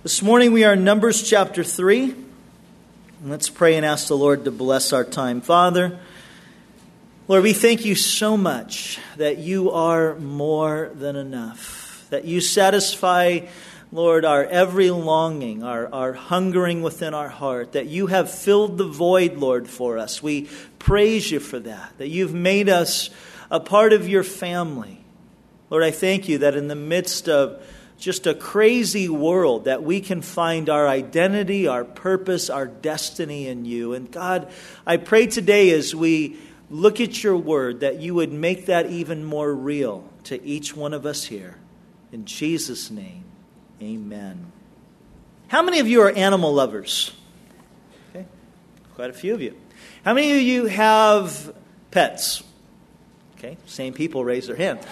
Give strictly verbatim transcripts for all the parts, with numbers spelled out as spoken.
This morning we are in Numbers chapter three. And let's pray and ask the Lord to bless our time. Father, Lord, we thank you so much that you are more than enough. That you satisfy, Lord, our every longing, our, our hungering within our heart. That you have filled the void, Lord, for us. We praise you for that. That you've made us a part of your family. Lord, I thank you that in the midst of just a crazy world that we can find our identity, our purpose, our destiny in you. And God, I pray today as we look at your word that you would make that even more real to each one of us here. In Jesus' name, amen. How many of you are animal lovers? Okay, quite a few of you. How many of you have pets? Okay, same people raise their hand.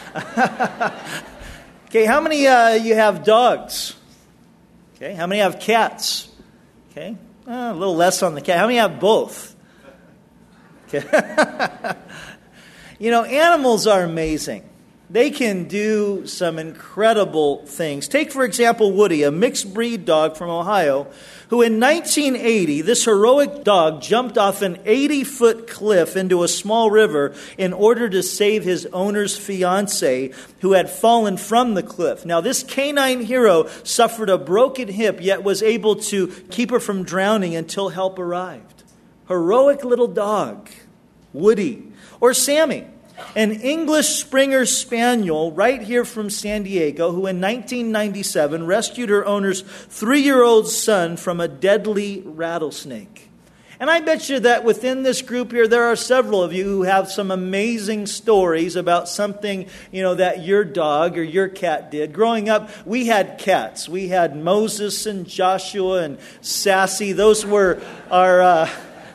Okay, how many uh, you have dogs? Okay, how many have cats? Okay, uh, a little less on the cat. How many have both? Okay, you know, animals are amazing. They can do some incredible things. Take, for example, Woody, a mixed breed dog from Ohio, who in nineteen eighty, this heroic dog jumped off an eighty-foot cliff into a small river in order to save his owner's fiancée who had fallen from the cliff. Now, this canine hero suffered a broken hip, yet was able to keep her from drowning until help arrived. Heroic little dog, Woody. Or Sammy, an English Springer Spaniel right here from San Diego, who in nineteen ninety-seven rescued her owner's three-year-old son from a deadly rattlesnake. And I bet you that within this group here, there are several of you who have some amazing stories about something, you know, that your dog or your cat did. Growing up, we had cats. We had Moses and Joshua and Sassy. Those were our... Uh,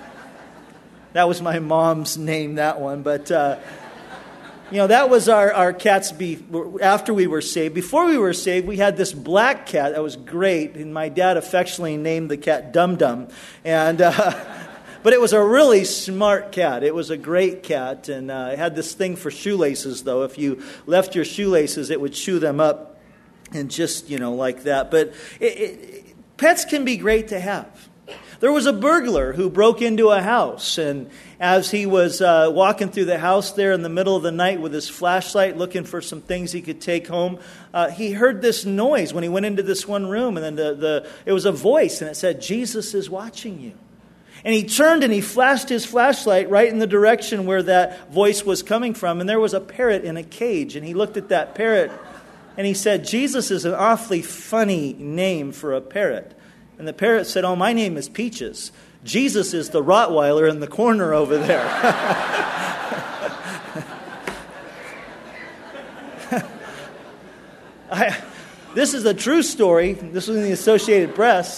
that was my mom's name, that one, but... Uh, You know, that was our, our cats be, after we were saved. Before we were saved, we had this black cat that was great, and my dad affectionately named the cat Dum Dum. And, uh, but it was a really smart cat. It was a great cat, and uh, it had this thing for shoelaces, though. If you left your shoelaces, it would chew them up, and just, you know, like that. But it, it, pets can be great to have. There was a burglar who broke into a house, and as he was uh, walking through the house there in the middle of the night with his flashlight looking for some things he could take home, uh, he heard this noise when he went into this one room, and then the, the it was a voice, and it said, "Jesus is watching you." And he turned and he flashed his flashlight right in the direction where that voice was coming from, and there was a parrot in a cage, and he looked at that parrot, and he said, "Jesus is an awfully funny name for a parrot." And the parrot said, "Oh, my name is Peaches. Jesus is the Rottweiler in the corner over there." I, this is a true story. This was in the Associated Press.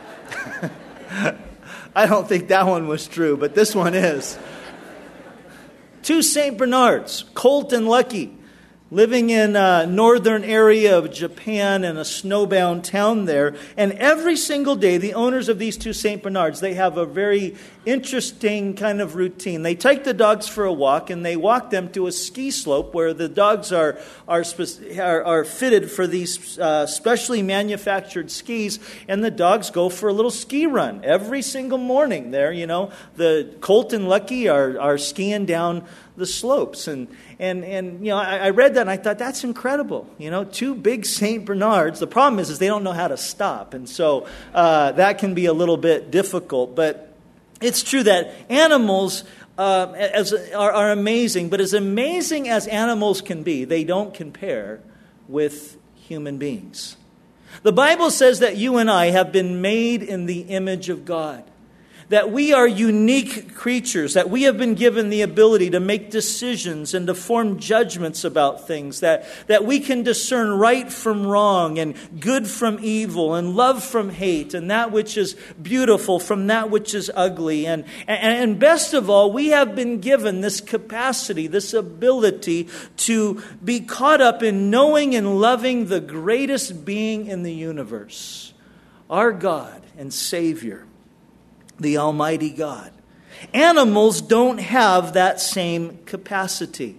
I don't think that one was true, but this one is. Two Saint Bernards, Colt and Lucky, living in a northern area of Japan in a snowbound town there. And every single day, the owners of these two Saint Bernards, they have a very interesting kind of routine. They take the dogs for a walk, and they walk them to a ski slope where the dogs are are are, are fitted for these uh, specially manufactured skis, and the dogs go for a little ski run every single morning there. You know, the Colt and Lucky are, are skiing down the slopes. And And, and you know, I, I read that and I thought, that's incredible. You know, two big Saint Bernards. The problem is, is they don't know how to stop. And so uh, that can be a little bit difficult. But it's true that animals uh, as, are, are amazing. But as amazing as animals can be, they don't compare with human beings. The Bible says that you and I have been made in the image of God. That we are unique creatures, that we have been given the ability to make decisions and to form judgments about things, that, that we can discern right from wrong and good from evil and love from hate and that which is beautiful from that which is ugly. And, and, and best of all, we have been given this capacity, this ability to be caught up in knowing and loving the greatest being in the universe, our God and Savior, the Almighty God. Animals don't have that same capacity.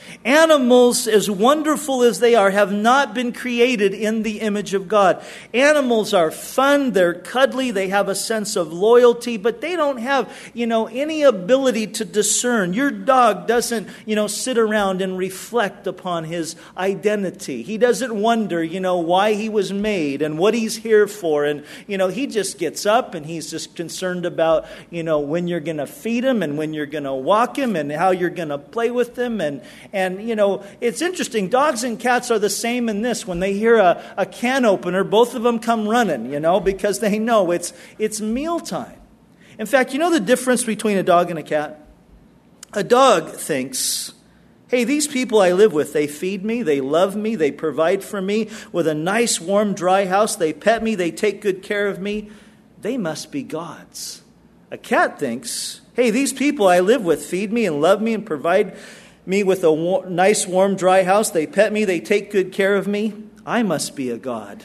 Animals, as wonderful as they are, have not been created in the image of God. Animals are fun, they're cuddly, they have a sense of loyalty, but they don't have, you know, any ability to discern. Your dog doesn't, you know, sit around and reflect upon his identity. He doesn't wonder, you know, why he was made and what he's here for. And, you know, he just gets up and he's just concerned about, you know, when you're going to feed him and when you're going to walk him and how you're going to play with him. And, and And, you know, it's interesting. Dogs and cats are the same in this. When they hear a, a can opener, both of them come running, you know, because they know it's it's mealtime. In fact, you know the difference between a dog and a cat? A dog thinks, hey, these people I live with, they feed me, they love me, they provide for me with a nice, warm, dry house. They pet me, they take good care of me. They must be gods. A cat thinks, hey, these people I live with feed me and love me and provide me with a war- nice, warm, dry house. They pet me. They take good care of me. I must be a god.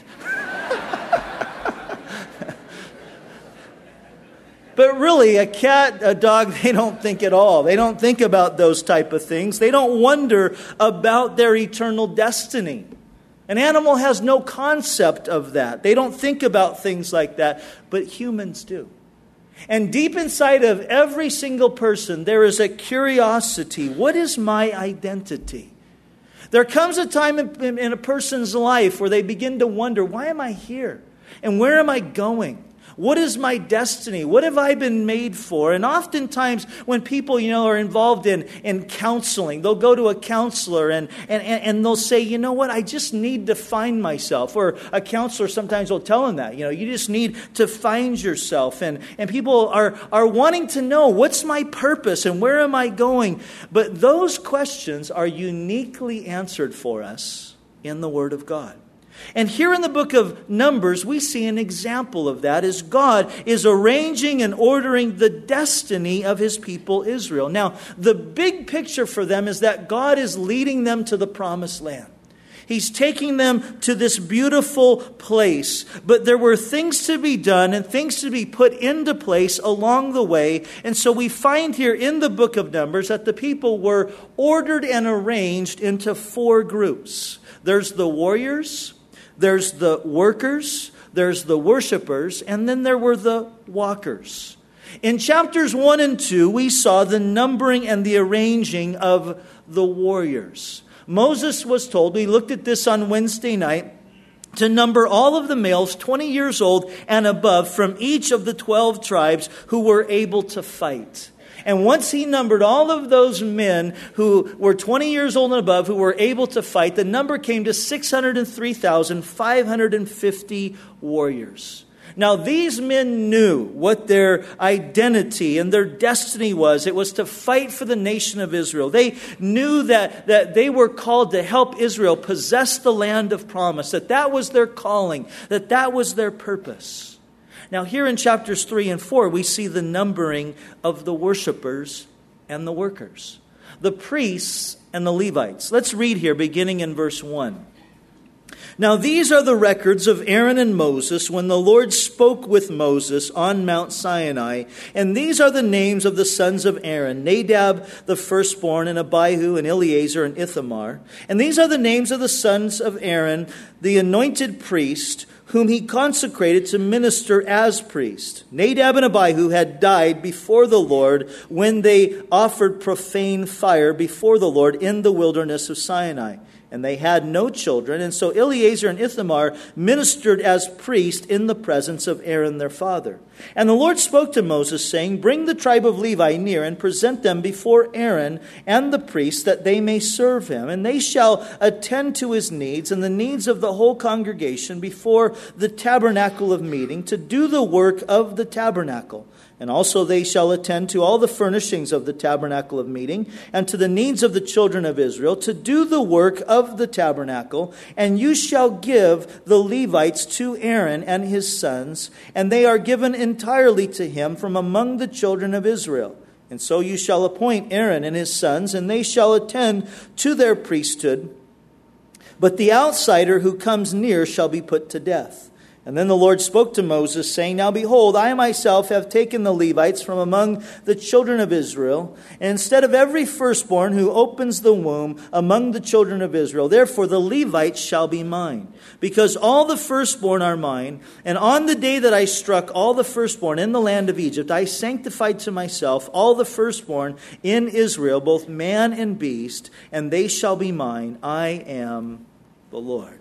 But really, a cat, a dog, they don't think at all. They don't think about those type of things. They don't wonder about their eternal destiny. An animal has no concept of that. They don't think about things like that. But humans do. And deep inside of every single person, there is a curiosity. What is my identity? There comes a time in, in, in a person's life where they begin to wonder, why am I here? And where am I going? What is my destiny? What have I been made for? And oftentimes when people, you know, are involved in, in counseling, they'll go to a counselor and, and, and they'll say, you know what, I just need to find myself. Or a counselor sometimes will tell them that, you know, you just need to find yourself. And, and people are, are wanting to know, what's my purpose and where am I going? But those questions are uniquely answered for us in the Word of God. And here in the book of Numbers, we see an example of that as God is arranging and ordering the destiny of His people Israel. Now, the big picture for them is that God is leading them to the promised land. He's taking them to this beautiful place. But there were things to be done and things to be put into place along the way. And so we find here in the book of Numbers that the people were ordered and arranged into four groups. There's the warriors, there's the workers, there's the worshipers, and then there were the walkers. In chapters one and two, we saw the numbering and the arranging of the warriors. Moses was told, we looked at this on Wednesday night, to number all of the males twenty years old and above from each of the twelve tribes who were able to fight. And once he numbered all of those men who were twenty years old and above who were able to fight, the number came to six hundred three thousand five hundred fifty warriors. Now, these men knew what their identity and their destiny was. It was to fight for the nation of Israel. They knew that, that they were called to help Israel possess the land of promise, that that was their calling, that that was their purpose. Now, here in chapters three and four, we see the numbering of the worshipers and the workers, the priests and the Levites. Let's read here, beginning in verse one. Now, these are the records of Aaron and Moses when the Lord spoke with Moses on Mount Sinai. And these are the names of the sons of Aaron, Nadab the firstborn, and Abihu, and Eleazar, and Ithamar. And these are the names of the sons of Aaron, the anointed priest, whom he consecrated to minister as priest. Nadab and Abihu had died before the Lord when they offered profane fire before the Lord in the wilderness of Sinai. And they had no children, and so Eleazar and Ithamar ministered as priests in the presence of Aaron their father. And the Lord spoke to Moses, saying, Bring the tribe of Levi near, and present them before Aaron and the priests, that they may serve him. And they shall attend to his needs and the needs of the whole congregation before the tabernacle of meeting, to do the work of the tabernacle. And also they shall attend to all the furnishings of the tabernacle of meeting, and to the needs of the children of Israel, to do the work of the tabernacle. And you shall give the Levites to Aaron and his sons, and they are given entirely to him from among the children of Israel. And so you shall appoint Aaron and his sons, and they shall attend to their priesthood. But the outsider who comes near shall be put to death. And then the Lord spoke to Moses, saying, Now behold, I myself have taken the Levites from among the children of Israel, and instead of every firstborn who opens the womb among the children of Israel, therefore the Levites shall be mine, because all the firstborn are mine. And on the day that I struck all the firstborn in the land of Egypt, I sanctified to myself all the firstborn in Israel, both man and beast, and they shall be mine. I am the Lord.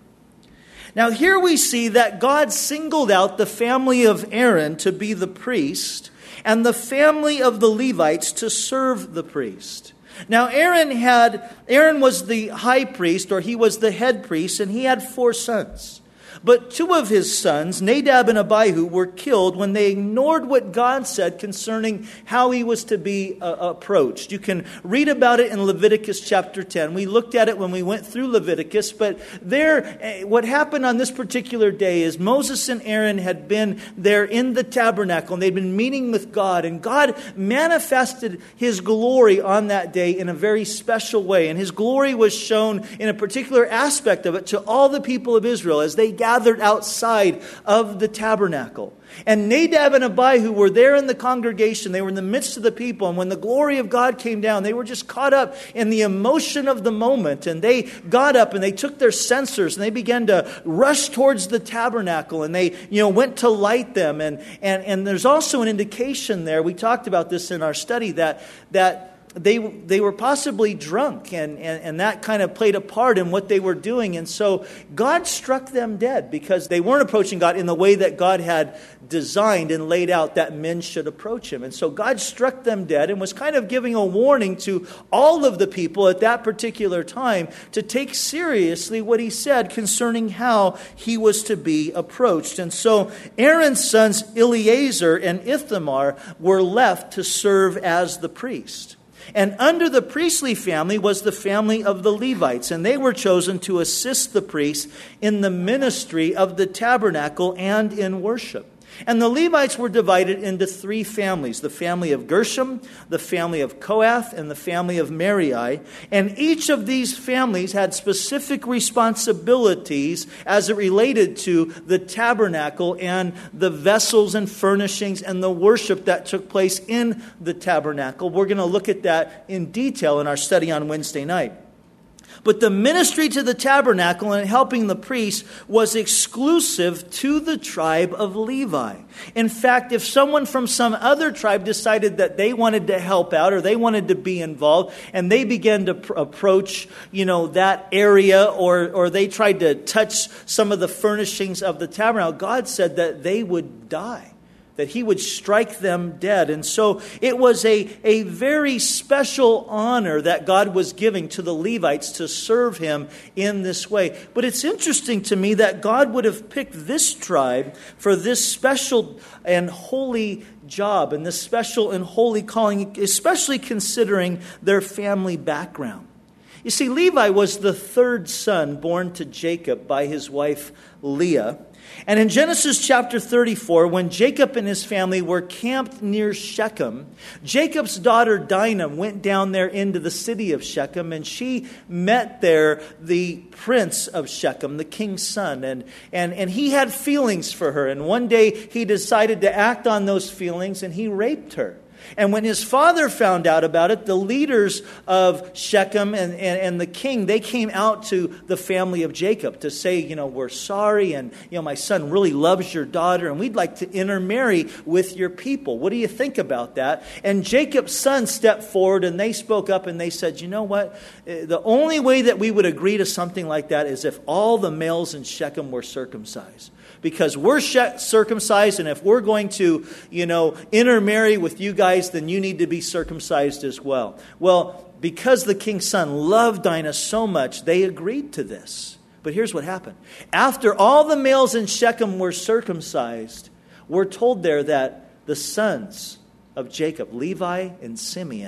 Now here we see that God singled out the family of Aaron to be the priest and the family of the Levites to serve the priest. Now Aaron had Aaron was the high priest, or he was the head priest, and he had four sons. But two of his sons, Nadab and Abihu, were killed when they ignored what God said concerning how he was to be uh, approached. You can read about it in Leviticus chapter ten. We looked at it when we went through Leviticus, but there, what happened on this particular day is Moses and Aaron had been there in the tabernacle, and they'd been meeting with God, and God manifested his glory on that day in a very special way. And his glory was shown in a particular aspect of it to all the people of Israel as they gathered gathered outside of the tabernacle. And Nadab and Abihu were there in the congregation. They were in the midst of the people. And when the glory of God came down, they were just caught up in the emotion of the moment. And they got up and they took their censers and they began to rush towards the tabernacle. And they, you know, went to light them. And, and, and there's also an indication there. We talked about this in our study that, that They they were possibly drunk, and, and, and that kind of played a part in what they were doing. And so God struck them dead because they weren't approaching God in the way that God had designed and laid out that men should approach him. And so God struck them dead and was kind of giving a warning to all of the people at that particular time to take seriously what he said concerning how he was to be approached. And so Aaron's sons Eleazar and Ithamar were left to serve as the priest. And under the priestly family was the family of the Levites, and they were chosen to assist the priests in the ministry of the tabernacle and in worship. And the Levites were divided into three families: the family of Gershom, the family of Kohath, and the family of Merari. And each of these families had specific responsibilities as it related to the tabernacle and the vessels and furnishings and the worship that took place in the tabernacle. We're going to look at that in detail in our study on Wednesday night. But the ministry to the tabernacle and helping the priests was exclusive to the tribe of Levi. In fact, if someone from some other tribe decided that they wanted to help out or they wanted to be involved, and they began to pr- approach, you know, that area, or or they tried to touch some of the furnishings of the tabernacle, God said that they would die, that he would strike them dead. And so it was a, a very special honor that God was giving to the Levites to serve him in this way. But it's interesting to me that God would have picked this tribe for this special and holy job and this special and holy calling, especially considering their family background. You see, Levi was the third son born to Jacob by his wife Leah. And in Genesis chapter thirty-four, when Jacob and his family were camped near Shechem, Jacob's daughter Dinah went down there into the city of Shechem, and she met there the prince of Shechem, the king's son. And, and, and he had feelings for her. And one day he decided to act on those feelings, and he raped her. And when his father found out about it, the leaders of Shechem and, and, and the king, they came out to the family of Jacob to say, you know, we're sorry, and, you know, my son really loves your daughter, and we'd like to intermarry with your people. What do you think about that? And Jacob's son stepped forward, and they spoke up, and they said, you know what? The only way that we would agree to something like that is if all the males in Shechem were circumcised. Because we're circumcised, and if we're going to, you know, intermarry with you guys, then you need to be circumcised as well. Well, because the king's son loved Dinah so much, they agreed to this. But here's what happened. After all the males in Shechem were circumcised, we're told there that the sons of Jacob, Levi and Simeon,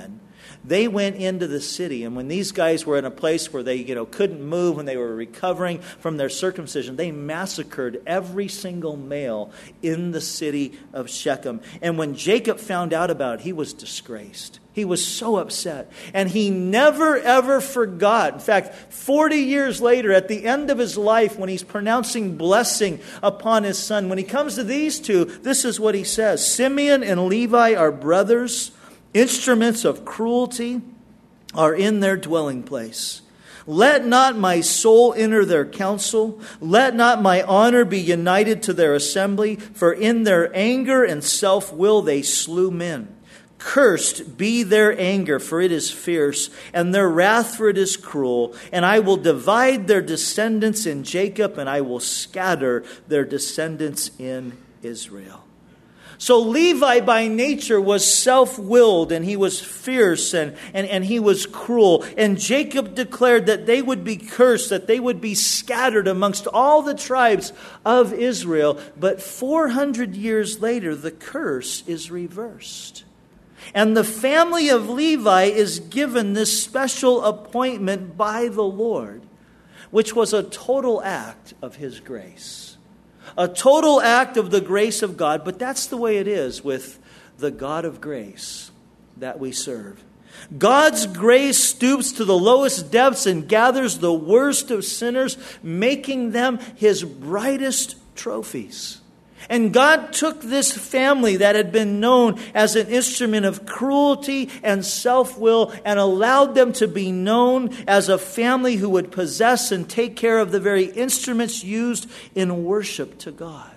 They went into the city, and when these guys were in a place where they, you know, couldn't move, when they were recovering from their circumcision, they massacred every single male in the city of Shechem. And when Jacob found out about it, he was disgraced. He was so upset. And he never, ever forgot. In fact, forty years later, at the end of his life, when he's pronouncing blessing upon his son, when he comes to these two, this is what he says. Simeon and Levi are brothers. Instruments of cruelty are in their dwelling place. Let not my soul enter their council. Let not my honor be united to their assembly. For in their anger and self-will they slew men. Cursed be their anger, for it is fierce, and their wrath, for it is cruel. And I will divide their descendants in Jacob, and I will scatter their descendants in Israel. So Levi by nature was self-willed, and he was fierce, and, and, and he was cruel. And Jacob declared that they would be cursed, that they would be scattered amongst all the tribes of Israel. But four hundred years later, the curse is reversed. And the family of Levi is given this special appointment by the Lord, which was a total act of His grace. A total act of the grace of God, but that's the way it is with the God of grace that we serve. God's grace stoops to the lowest depths and gathers the worst of sinners, making them His brightest trophies. And God took this family that had been known as an instrument of cruelty and self-will and allowed them to be known as a family who would possess and take care of the very instruments used in worship to God.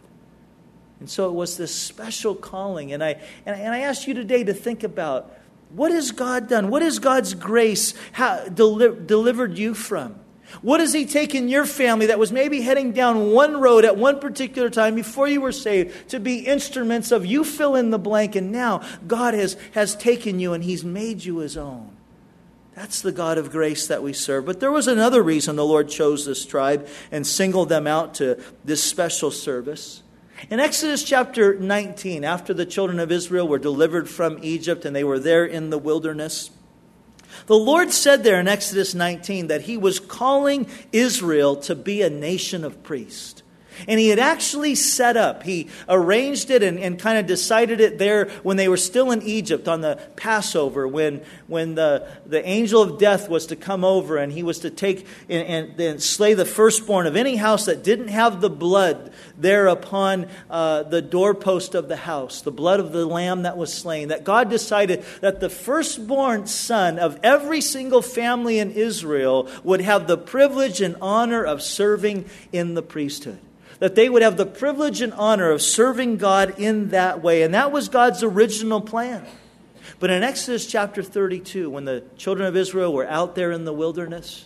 And so it was this special calling. And I, and I, and I ask you today to think about, what has God done? What has God's grace ha- deli- delivered you from? What has He taken your family that was maybe heading down one road at one particular time before you were saved to be instruments of, you fill in the blank, and now God has, has taken you and He's made you His own. That's the God of grace that we serve. But there was another reason the Lord chose this tribe and singled them out to this special service. In Exodus chapter nineteen, after the children of Israel were delivered from Egypt and they were there in the wilderness, the Lord said there in Exodus nineteen that He was calling Israel to be a nation of priests. And He had actually set up, He arranged it and, and kind of decided it there when they were still in Egypt on the Passover, when, when the, the angel of death was to come over and he was to take and, and, and slay the firstborn of any house that didn't have the blood there upon uh, the doorpost of the house, the blood of the lamb that was slain. That God decided that the firstborn son of every single family in Israel would have the privilege and honor of serving in the priesthood. That they would have the privilege and honor of serving God in that way. And that was God's original plan. But in Exodus chapter thirty-two, when the children of Israel were out there in the wilderness,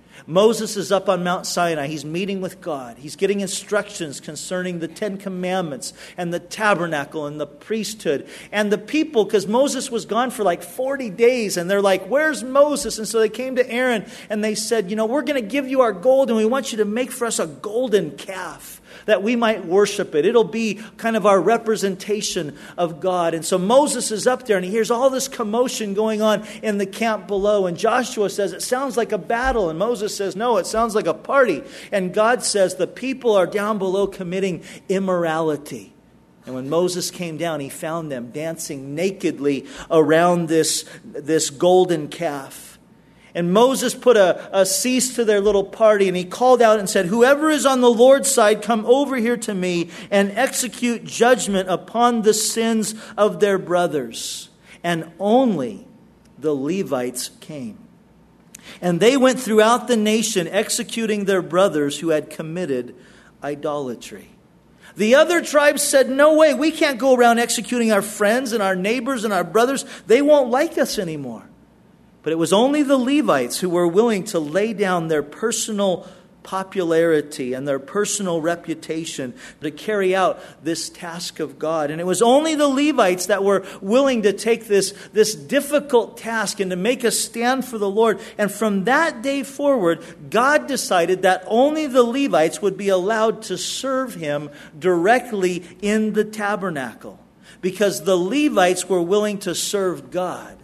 Moses is up on Mount Sinai. He's meeting with God. He's getting instructions concerning the Ten Commandments and the tabernacle and the priesthood. And the people, because Moses was gone for like forty days, and they're like, where's Moses? And so they came to Aaron and they said, you know, we're going to give you our gold and we want you to make for us a golden calf that we might worship it. It'll be kind of our representation of God. And so Moses is up there and he hears all this commotion going on in the camp below. And Joshua says, it sounds like a battle. And Moses says, no, it sounds like a party. And God says, the people are down below committing immorality. And when Moses came down, he found them dancing nakedly around this, this golden calf. And Moses put a, a cease to their little party, and he called out and said, whoever is on the Lord's side, come over here to me and execute judgment upon the sins of their brothers. And only the Levites came. And they went throughout the nation executing their brothers who had committed idolatry. The other tribes said, no way, we can't go around executing our friends and our neighbors and our brothers. They won't like us anymore. But it was only the Levites who were willing to lay down their personal popularity and their personal reputation to carry out this task of God. And it was only the Levites that were willing to take this, this difficult task and to make a stand for the Lord. And from that day forward, God decided that only the Levites would be allowed to serve Him directly in the tabernacle, because the Levites were willing to serve God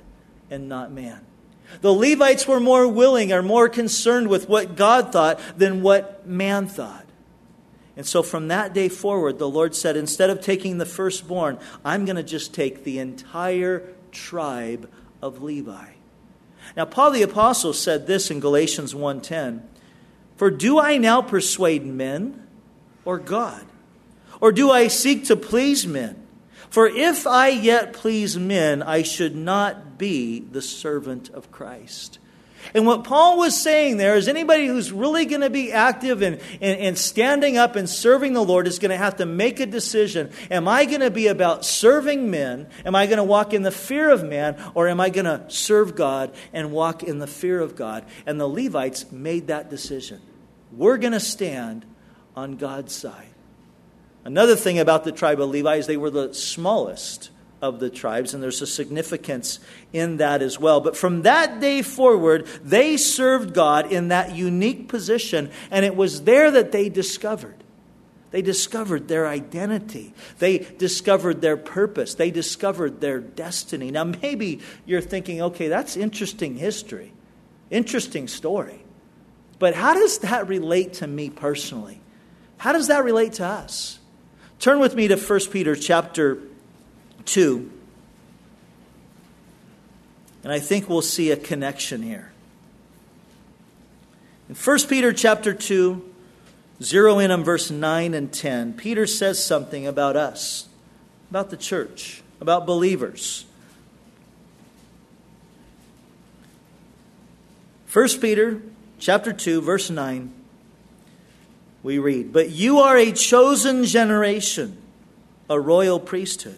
and not man. The Levites were more willing or more concerned with what God thought than what man thought. And so from that day forward, the Lord said, instead of taking the firstborn, I'm going to just take the entire tribe of Levi. Now, Paul the Apostle said this in Galatians one ten, for do I now persuade men or God? Or do I seek to please men? For if I yet please men, I should not be the servant of Christ. And what Paul was saying there is anybody who's really going to be active and, and, and standing up and serving the Lord is going to have to make a decision. Am I going to be about serving men? Am I going to walk in the fear of man? Or am I going to serve God and walk in the fear of God? And the Levites made that decision. We're going to stand on God's side. Another thing about the tribe of Levi is they were the smallest of the tribes, and there's a significance in that as well. But from that day forward, they served God in that unique position, and it was there that they discovered. They discovered their identity. They discovered their purpose. They discovered their destiny. Now, maybe you're thinking, okay, that's interesting history, interesting story. But how does that relate to me personally? How does that relate to us? Turn with me to First Peter chapter two. And I think we'll see a connection here. In First Peter chapter two, zero in on verse nine and ten, Peter says something about us, about the church, about believers. First Peter chapter two, verse nine. We read, but you are a chosen generation, a royal priesthood,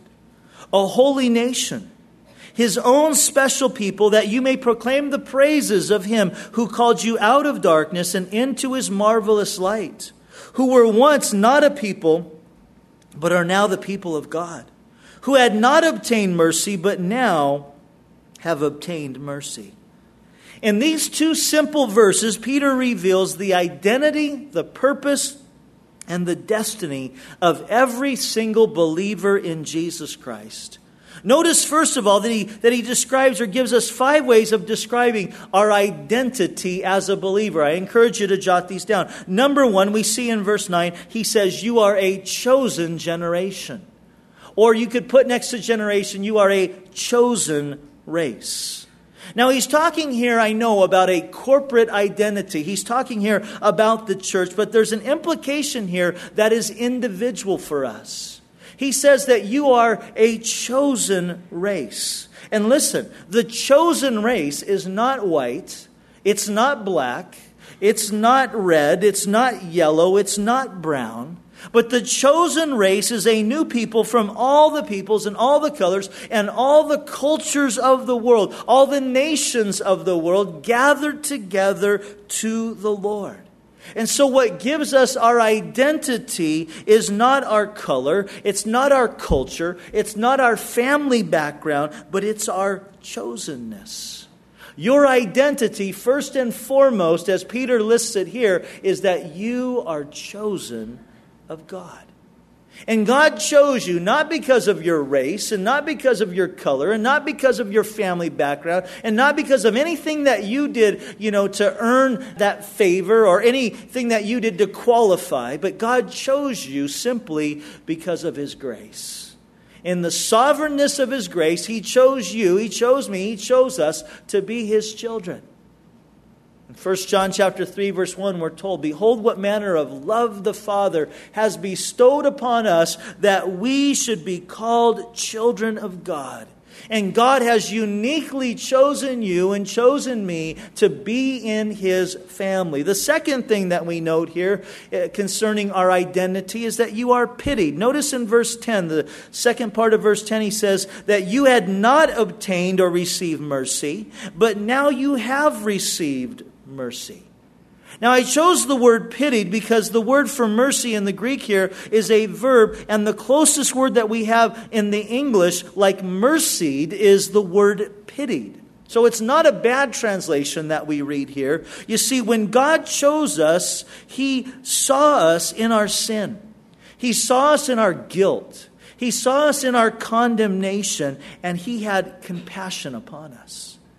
a holy nation, His own special people, that you may proclaim the praises of Him who called you out of darkness and into His marvelous light, who were once not a people, but are now the people of God, who had not obtained mercy, but now have obtained mercy. In these two simple verses, Peter reveals the identity, the purpose, and the destiny of every single believer in Jesus Christ. Notice, first of all, that he, that he describes or gives us five ways of describing our identity as a believer. I encourage you to jot these down. Number one, we see in verse nine, he says, you are a chosen generation. Or you could put next to generation, you are a chosen race. Now, he's talking here, I know, about a corporate identity. He's talking here about the church, but there's an implication here that is individual for us. He says that you are a chosen race. And listen, the chosen race is not white, it's not black, it's not red, it's not yellow, it's not brown. But the chosen race is a new people from all the peoples and all the colors and all the cultures of the world, all the nations of the world gathered together to the Lord. And so what gives us our identity is not our color, it's not our culture, it's not our family background, but it's our chosenness. Your identity, first and foremost, as Peter lists it here, is that you are chosen of God. And God chose you not because of your race and not because of your color and not because of your family background and not because of anything that you did, you know, to earn that favor or anything that you did to qualify. But God chose you simply because of His grace. In the sovereignness of His grace, He chose you, He chose me, He chose us to be His children. In First John chapter three, verse one, we're told, behold, what manner of love the Father has bestowed upon us, that we should be called children of God. And God has uniquely chosen you and chosen me to be in His family. The second thing that we note here concerning our identity is that you are pitied. Notice in verse ten, the second part of verse ten, he says that you had not obtained or received mercy, but now you have received mercy. Now, I chose the word pitied because the word for mercy in the Greek here is a verb, and the closest word that we have in the English, like mercied, is the word pitied. So it's not a bad translation that we read here. You see, when God chose us, He saw us in our sin. He saw us in our guilt. He saw us in our condemnation, and He had compassion upon us.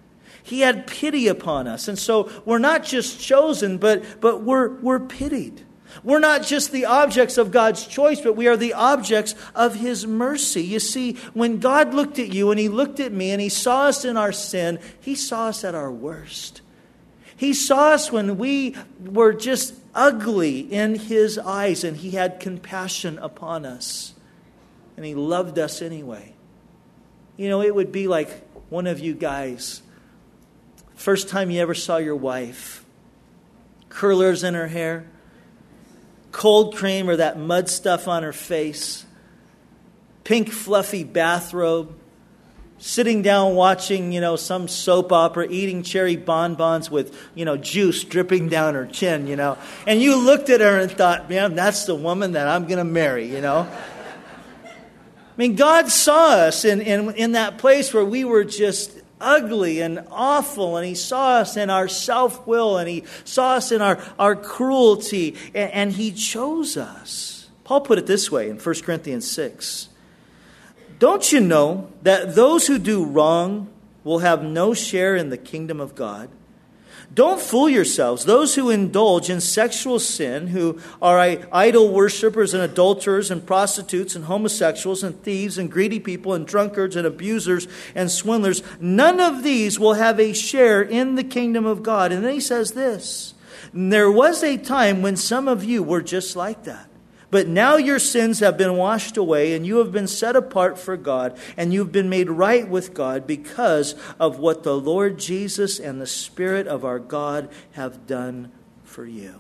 He had pity upon us. And so we're not just chosen, but, but we're, we're pitied. We're not just the objects of God's choice, but we are the objects of His mercy. You see, when God looked at you and He looked at me and He saw us in our sin, He saw us at our worst. He saw us when we were just ugly in His eyes, and He had compassion upon us. And He loved us anyway. You know, it would be like one of you guys, first time you ever saw your wife, curlers in her hair, cold cream or that mud stuff on her face, pink fluffy bathrobe, sitting down watching, you know, some soap opera, eating cherry bonbons with, you know, juice dripping down her chin, you know. And you looked at her and thought, man, that's the woman that I'm going to marry, you know. I mean, God saw us in, in, in that place where we were just ugly and awful, and He saw us in our self-will, and He saw us in our, our cruelty, and, and He chose us. Paul put it this way in First Corinthians six. Don't you know that those who do wrong will have no share in the kingdom of God? Don't fool yourselves. Those who indulge in sexual sin, who are idol worshippers and adulterers and prostitutes and homosexuals and thieves and greedy people and drunkards and abusers and swindlers, none of these will have a share in the kingdom of God. And then he says this, there was a time when some of you were just like that. But now your sins have been washed away, and you have been set apart for God, and you've been made right with God because of what the Lord Jesus and the Spirit of our God have done for you.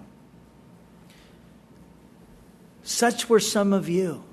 Such were some of you,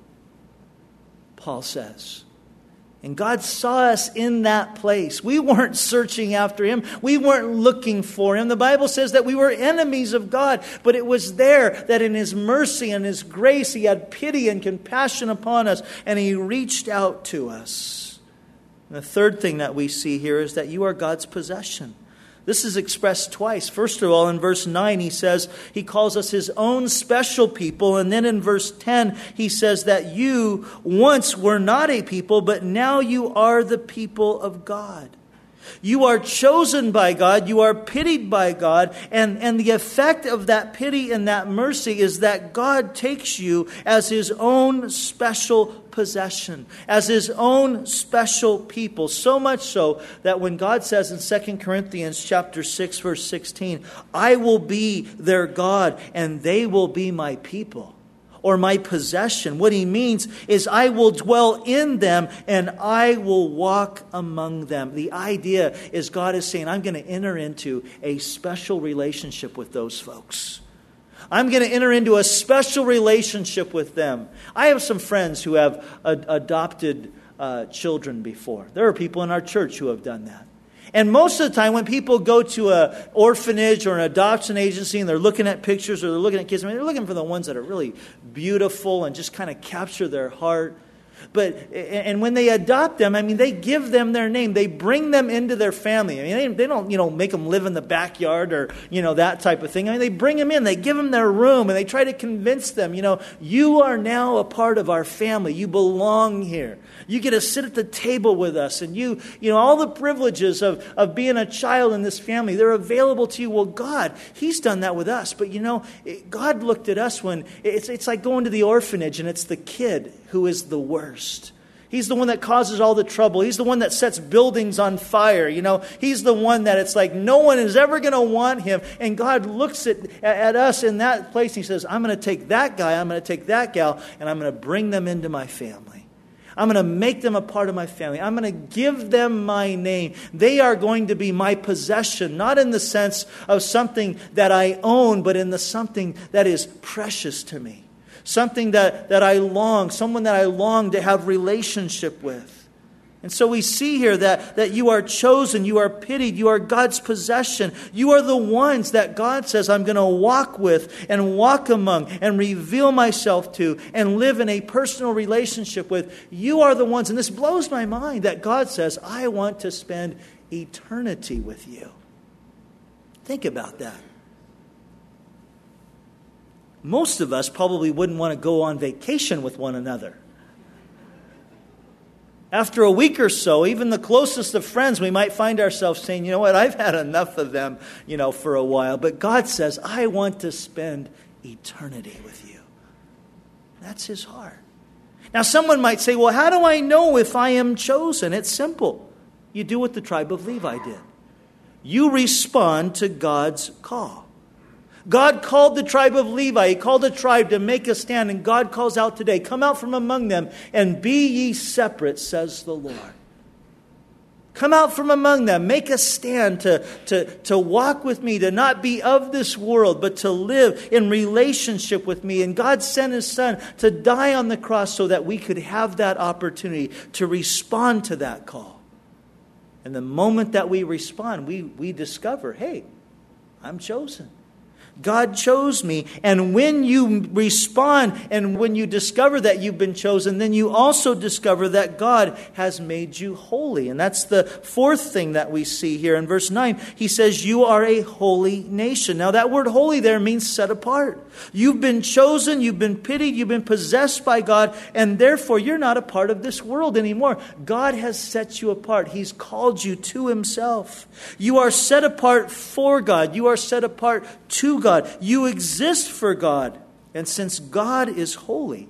Paul says. And God saw us in that place. We weren't searching after Him. We weren't looking for Him. The Bible says that we were enemies of God. But it was there that in His mercy and His grace, He had pity and compassion upon us. And He reached out to us. And the third thing that we see here is that you are God's possession. This is expressed twice. First of all, in verse nine, he says He calls us His own special people. And then in verse ten, he says that you once were not a people, but now you are the people of God. You are chosen by God. You are pitied by God. And, and the effect of that pity and that mercy is that God takes you as His own special possession, as His own special people. So much so that when God says in Second Corinthians chapter six, verse sixteen, I will be their God and they will be my people, or my possession. What he means is I will dwell in them and I will walk among them. The idea is God is saying, I'm going to enter into a special relationship with those folks. I'm going to enter into a special relationship with them. I have some friends who have ad- adopted uh, children before. There are people in our church who have done that. And most of the time when people go to an orphanage or an adoption agency and they're looking at pictures or they're looking at kids, I mean, they're looking for the ones that are really beautiful and just kind of capture their heart. But and when they adopt them, I mean, they give them their name. They bring them into their family. I mean, they, they don't, you know, make them live in the backyard or, you know, that type of thing. I mean, they bring them in. They give them their room and they try to convince them, you know, you are now a part of our family. You belong here. You get to sit at the table with us, and you, you know, all the privileges of, of being a child in this family, they're available to you. Well, God, He's done that with us. But, you know, it, God looked at us when it's, it's like going to the orphanage and it's the kid who is the worst. He's the one that causes all the trouble. He's the one that sets buildings on fire. You know, He's the one that it's like no one is ever going to want him. And God looks at, at us in that place. And He says, I'm going to take that guy, I'm going to take that gal, and I'm going to bring them into my family. I'm going to make them a part of my family. I'm going to give them my name. They are going to be my possession, not in the sense of something that I own, but in the something that is precious to me. Something that, that I long, someone that I long to have relationship with. And so we see here that, that you are chosen, you are pitied, you are God's possession. You are the ones that God says I'm going to walk with and walk among and reveal myself to and live in a personal relationship with. You are the ones, and this blows my mind, that God says, I want to spend eternity with you. Think about that. Most of us probably wouldn't want to go on vacation with one another. After a week or so, even the closest of friends, we might find ourselves saying, you know what, I've had enough of them, you know, for a while. But God says, I want to spend eternity with you. That's his heart. Now, someone might say, well, how do I know if I am chosen? It's simple. You do what the tribe of Levi did. You respond to God's call. God called the tribe of Levi. He called the tribe to make a stand. And God calls out today, come out from among them and be ye separate, says the Lord. Come out from among them. Make a stand to, to, to walk with me, to not be of this world, but to live in relationship with me. And God sent his son to die on the cross so that we could have that opportunity to respond to that call. And the moment that we respond, we, we discover, hey, I'm chosen. God chose me. And when you respond and when you discover that you've been chosen, then you also discover that God has made you holy. And that's the fourth thing that we see here in verse nine. He says, you are a holy nation. Now that word holy there means set apart. You've been chosen, you've been pitied, you've been possessed by God, and therefore you're not a part of this world anymore. God has set you apart. He's called you to himself. You are set apart for God. You are set apart to God. You exist for God. And since God is holy,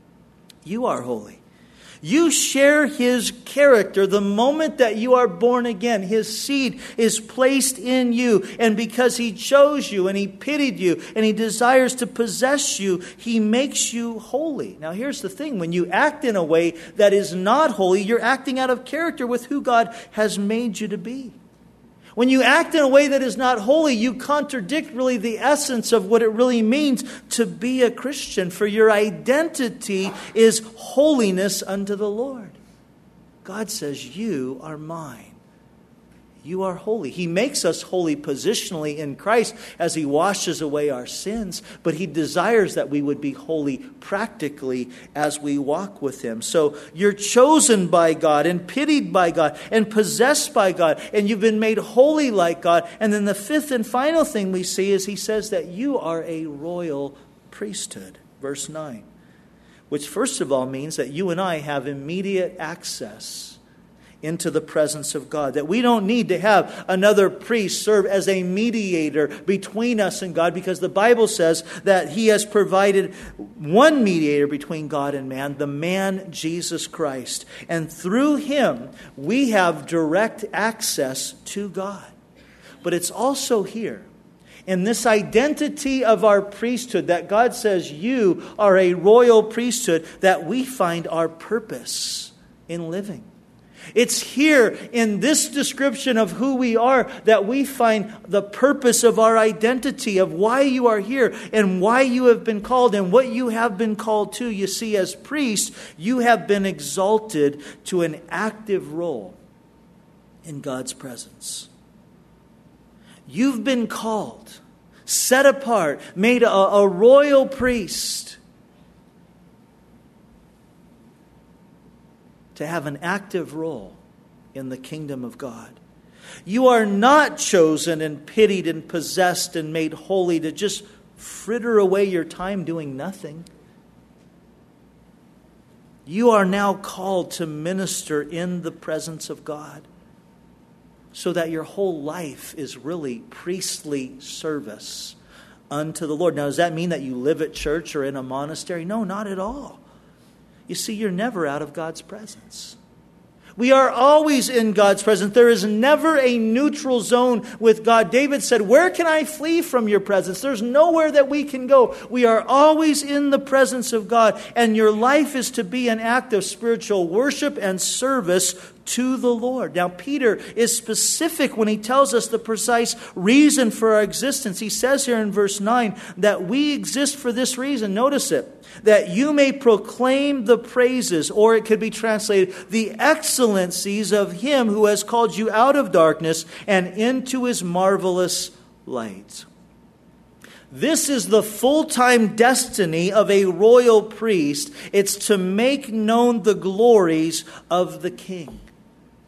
you are holy. You share his character the moment that you are born again. His seed is placed in you. And because he chose you and he pitied you and he desires to possess you, he makes you holy. Now here's the thing. When you act in a way that is not holy, you're acting out of character with who God has made you to be. When you act in a way that is not holy, you contradict really the essence of what it really means to be a Christian. For your identity is holiness unto the Lord. God says, you are mine. You are holy. He makes us holy positionally in Christ as he washes away our sins, but he desires that we would be holy practically as we walk with him. So you're chosen by God and pitied by God and possessed by God, and you've been made holy like God. And then the fifth and final thing we see is he says that you are a royal priesthood. Verse nine, which first of all means that you and I have immediate access into the presence of God. That we don't need to have another priest serve as a mediator between us and God, because the Bible says that he has provided one mediator between God and man, the man Jesus Christ. And through him, we have direct access to God. But it's also here, in this identity of our priesthood, that God says you are a royal priesthood, that we find our purpose in living. It's here in this description of who we are that we find the purpose of our identity, of why you are here and why you have been called and what you have been called to. You see, as priests, you have been exalted to an active role in God's presence. You've been called, set apart, made a, a royal priest, to have an active role in the kingdom of God. You are not chosen and pitied and possessed and made holy to just fritter away your time doing nothing. You are now called to minister in the presence of God, so that your whole life is really priestly service unto the Lord. Now, does that mean that you live at church or in a monastery? No, not at all. You see, you're never out of God's presence. We are always in God's presence. There is never a neutral zone with God. David said, where can I flee from your presence? There's nowhere that we can go. We are always in the presence of God. And your life is to be an act of spiritual worship and service to the Lord. Now, Peter is specific when he tells us the precise reason for our existence. He says here in verse nine that we exist for this reason. Notice it. That you may proclaim the praises, or it could be translated, the excellencies of him who has called you out of darkness and into his marvelous light. This is the full-time destiny of a royal priest. It's to make known the glories of the King.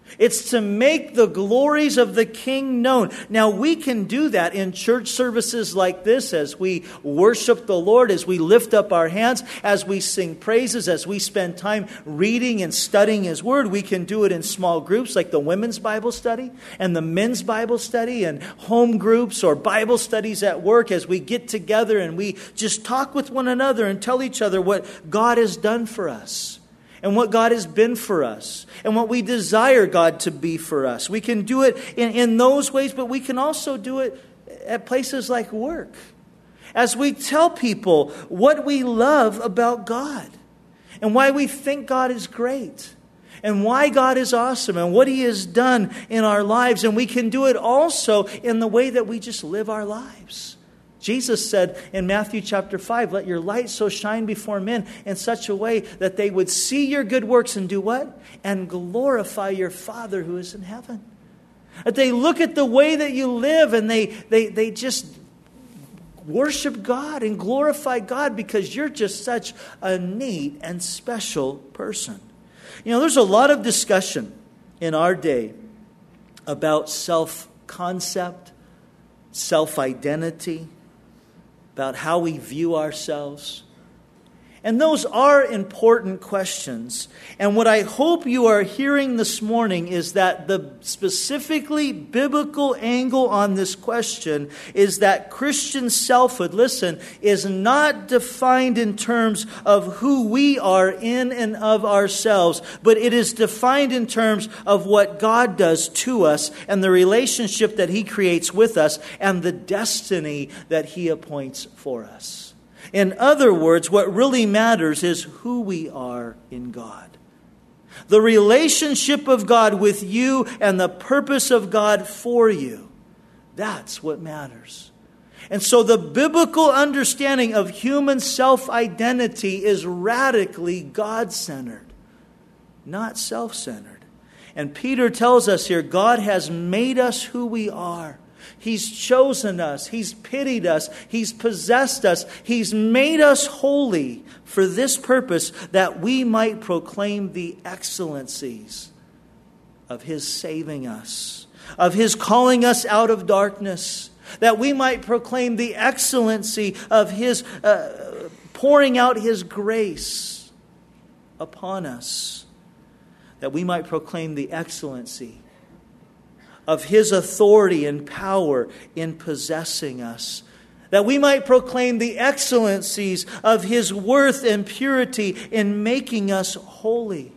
It's to make the glories of the King known. Now, we can do that in church services like this as we worship the Lord, as we lift up our hands, as we sing praises, as we spend time reading and studying His Word. We can do it in small groups like the women's Bible study and the men's Bible study and home groups or Bible studies at work as we get together and we just talk with one another and tell each other what God has done for us. And what God has been for us. And what we desire God to be for us. We can do it in, in those ways, but we can also do it at places like work. As we tell people what we love about God. And why we think God is great. And why God is awesome. And what He has done in our lives. And we can do it also in the way that we just live our lives. Jesus said in Matthew chapter five, let your light so shine before men in such a way that they would see your good works and do what? And glorify your Father who is in heaven. That they look at the way that you live and they, they, they just worship God and glorify God because you're just such a neat and special person. You know, there's a lot of discussion in our day about self-concept, self-identity, about how we view ourselves. And those are important questions. And what I hope you are hearing this morning is that the specifically biblical angle on this question is that Christian selfhood, listen, is not defined in terms of who we are in and of ourselves, but it is defined in terms of what God does to us and the relationship that He creates with us and the destiny that He appoints for us. In other words, what really matters is who we are in God. The relationship of God with you and the purpose of God for you. That's what matters. And so the biblical understanding of human self-identity is radically God-centered, not self-centered. And Peter tells us here, God has made us who we are. He's chosen us. He's pitied us. He's possessed us. He's made us holy for this purpose, that we might proclaim the excellencies of His saving us, of His calling us out of darkness, that we might proclaim the excellency of His uh, pouring out His grace upon us, that we might proclaim the excellency of His authority and power in possessing us, that we might proclaim the excellencies of His worth and purity in making us holy.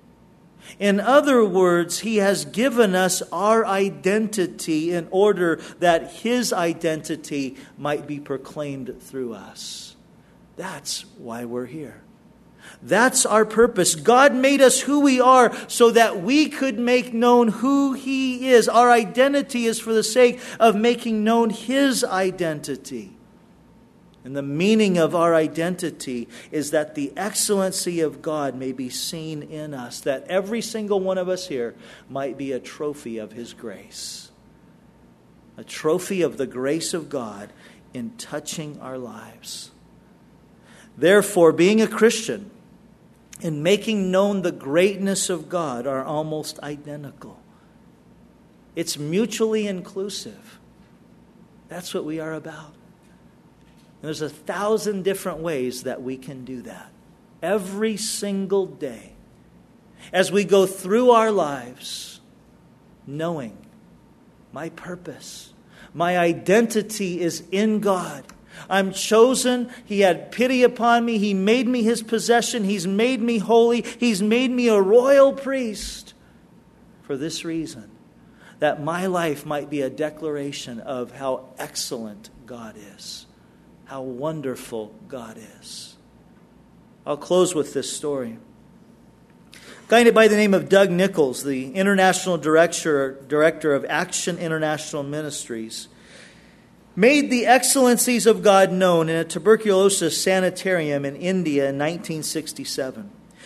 In other words, He has given us our identity in order that His identity might be proclaimed through us. That's why we're here. That's our purpose. God made us who we are so that we could make known who He is. Our identity is for the sake of making known His identity. And the meaning of our identity is that the excellency of God may be seen in us, that every single one of us here might be a trophy of His grace. A trophy of the grace of God in touching our lives. Therefore, being a Christian and making known the greatness of God are almost identical. It's mutually inclusive. That's what we are about. And there's a thousand different ways that we can do that. Every single day. As we go through our lives, knowing my purpose, my identity is in God. I'm chosen. He had pity upon me. He made me His possession. He's made me holy. He's made me a royal priest for this reason, that my life might be a declaration of how excellent God is, how wonderful God is. I'll close with this story. A guy by the name of Doug Nichols, the international director, director of Action International Ministries, made the excellencies of God known in a tuberculosis sanitarium in India in nineteen sixty-seven.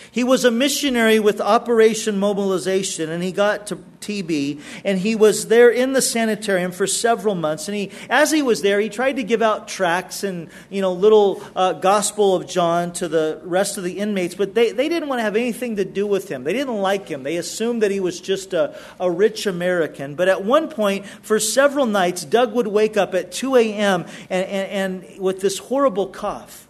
He was a missionary with Operation Mobilization, and he got to T B, and he was there in the sanitarium for several months. And he, as he was there, he tried to give out tracts and, you know, little uh, Gospel of John to the rest of the inmates, but they, they didn't want to have anything to do with him. They didn't like him. They assumed that he was just a, a rich American. But at one point, for several nights, Doug would wake up at two a.m. and, and, and with this horrible cough.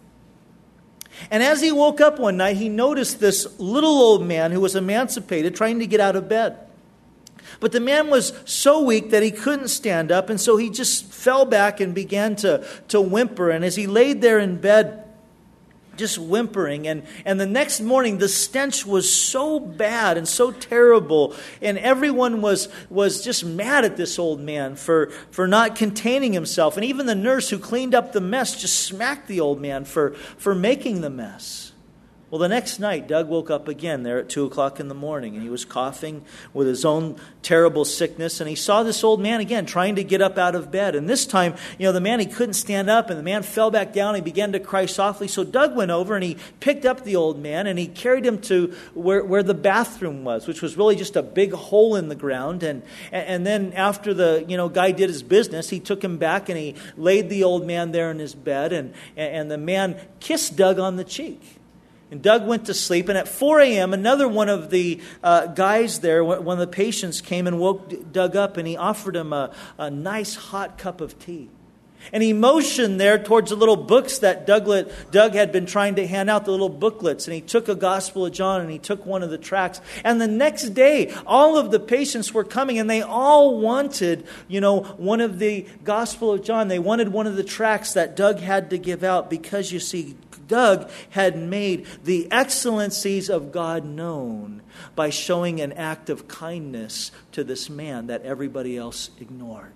And as he woke up one night, he noticed this little old man who was emancipated trying to get out of bed. But the man was so weak that he couldn't stand up, and so he just fell back and began to, to whimper. And as he laid there in bed, just whimpering, and, and the next morning the stench was so bad and so terrible, and everyone was, was just mad at this old man for, for not containing himself. And even the nurse who cleaned up the mess just smacked the old man for, for making the mess. Well, the next night, Doug woke up again there at two o'clock in the morning, and he was coughing with his own terrible sickness, and he saw this old man again trying to get up out of bed. And this time, you know, the man, he couldn't stand up, and the man fell back down. He began to cry softly. So Doug went over, and he picked up the old man, and he carried him to where, where the bathroom was, which was really just a big hole in the ground. And, and then after the, you know, guy did his business, he took him back, and he laid the old man there in his bed, and, and the man kissed Doug on the cheek. And Doug went to sleep, and at four a.m., another one of the uh, guys there, one of the patients came and woke Doug up, and he offered him a, a nice hot cup of tea. And he motioned there towards the little books that Doug, Doug had been trying to hand out, the little booklets. And he took a Gospel of John, and he took one of the tracts. And the next day, all of the patients were coming, and they all wanted, you know, one of the Gospel of John. They wanted one of the tracts that Doug had to give out, because, you see, Doug had made the excellencies of God known by showing an act of kindness to this man that everybody else ignored.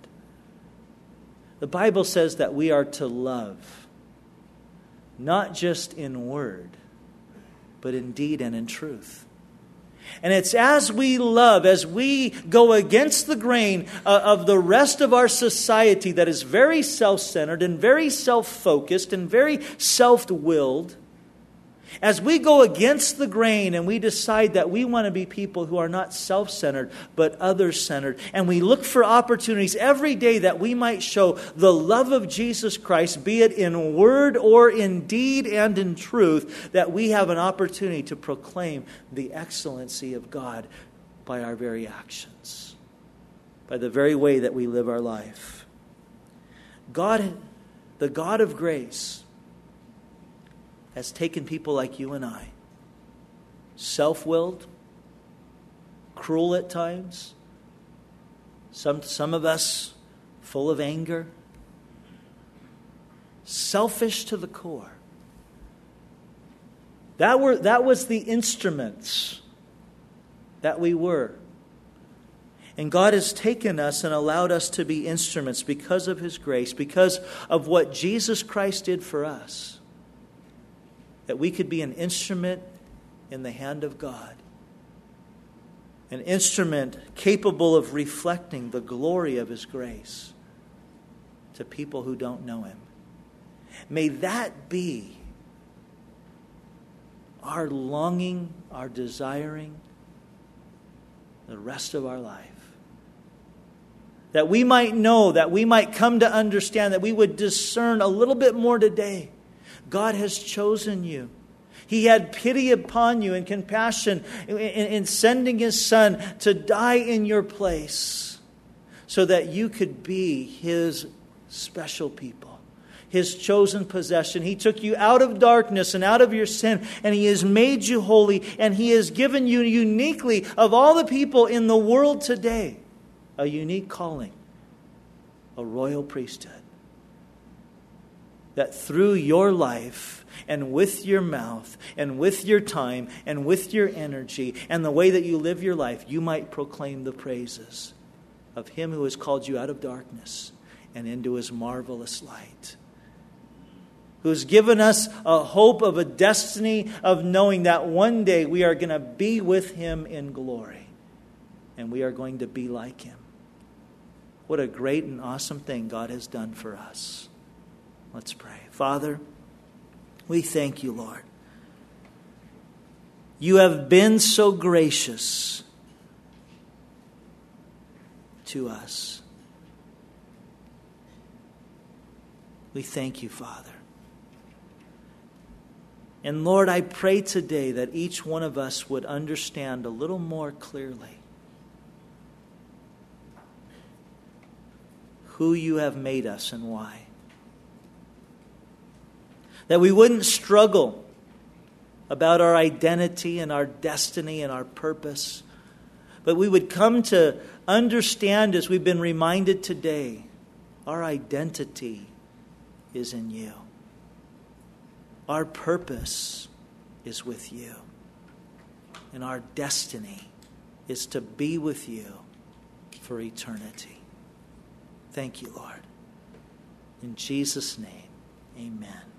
The Bible says that we are to love, not just in word, but in deed and in truth. And it's as we love, as we go against the grain of the rest of our society that is very self-centered and very self-focused and very self-willed, as we go against the grain and we decide that we want to be people who are not self-centered but others-centered, and we look for opportunities every day that we might show the love of Jesus Christ, be it in word or in deed and in truth, that we have an opportunity to proclaim the excellency of God by our very actions, by the very way that we live our life. God, the God of grace, has taken people like you and I, self-willed, cruel at times, some, some of us full of anger, selfish to the core. That were that was the instruments that we were. And God has taken us and allowed us to be instruments because of His grace, because of what Jesus Christ did for us. That we could be an instrument in the hand of God. An instrument capable of reflecting the glory of His grace to people who don't know Him. May that be our longing, our desiring, the rest of our life. That we might know, that we might come to understand, that we would discern a little bit more today. God has chosen you. He had pity upon you and compassion in, in sending His Son to die in your place so that you could be His special people, His chosen possession. He took you out of darkness and out of your sin, and He has made you holy, and He has given you uniquely, of all the people in the world today, a unique calling, a royal priesthood. That through your life and with your mouth and with your time and with your energy and the way that you live your life, you might proclaim the praises of Him who has called you out of darkness and into His marvelous light. Who has given us a hope of a destiny of knowing that one day we are going to be with Him in glory. And we are going to be like Him. What a great and awesome thing God has done for us. Let's pray. Father, we thank you, Lord. You have been so gracious to us. We thank you, Father. And Lord, I pray today that each one of us would understand a little more clearly who you have made us and why. That we wouldn't struggle about our identity and our destiny and our purpose, but we would come to understand, as we've been reminded today, our identity is in you. Our purpose is with you. And our destiny is to be with you for eternity. Thank you, Lord. In Jesus' name, amen.